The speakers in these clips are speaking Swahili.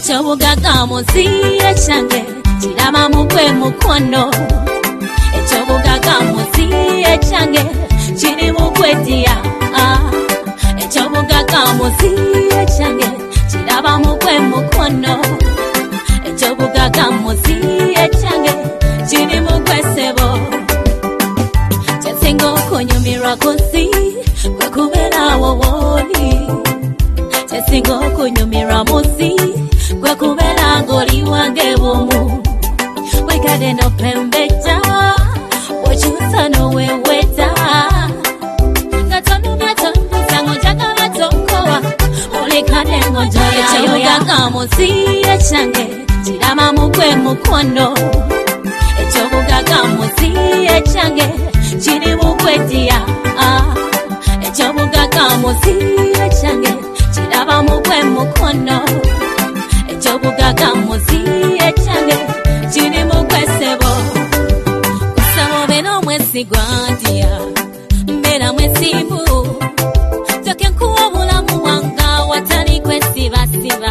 Echobugaga munsi echange kiraba mugwe mukono. Echobugaga munsi echange kiri mugwe dia. Echobugaga munsi echange kiraba mugwe mukono. Echobugaga munsi echange kiri mugwe sebo. Chesingo kunyumira kunsi kwekubera wowoli. Chesingo kunyumira munsi kwekubera ngoli wange bomu. Wekade no pembeja wochusa no weweta. Gatonu sango jagala tonkoa olekane ngoja echobugaga munsi echange kiraba mugwe mukono. Echobugaga munsi echange kiri mugwe dia. Echobugaga munsi echange kiraba mugwe mukono. Echobugaga munsi echange kiri mugwe sebo. Kusabo beno mwesigwa dia mbera mwesimbu toke nkuwobula mu wanga watali kwesibasiba.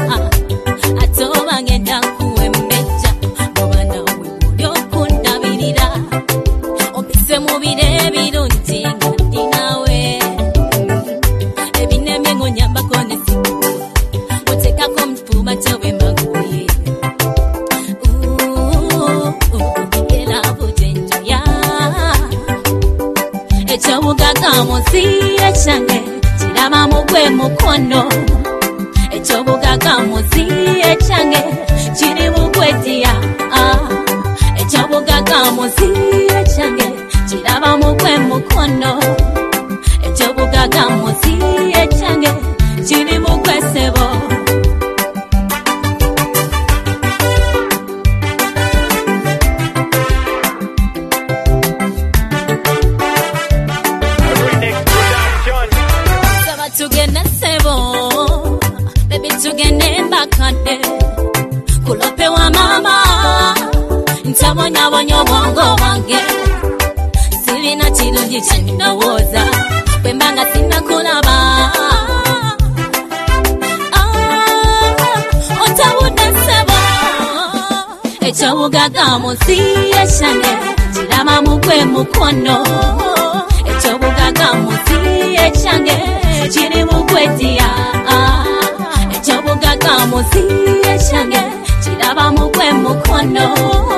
Atoba ngenda nkuwembeja oba nawe muli okundabirira ompise mu bire birungi nga ndi nawe. Ebinemye ng'onyambako n'esimu oteekako mufuba kyewembaguye. Erabo gyenjoya echobugaga munsi echange kiraba mugwe mukono. Echobugaga munsi echange kiri mugwe dia. Echobugaga munsi echange kiraba mugwe mukono. Echobugaga munsi echange kiri mugwe sebo. Saba tugende sebo baby tugende mbakade kulope wa mama ntabonyabonya obwongo bwange. Sirina kirungi kyendowooza bwembanga sinakulaba. Otabudde sebo. Echobugaga munsi echange kiraba mugwe mukono. Echobugaga munsi echange kiri mugwe dia. Echobugaga munsi echange kiraba mugwe mukono.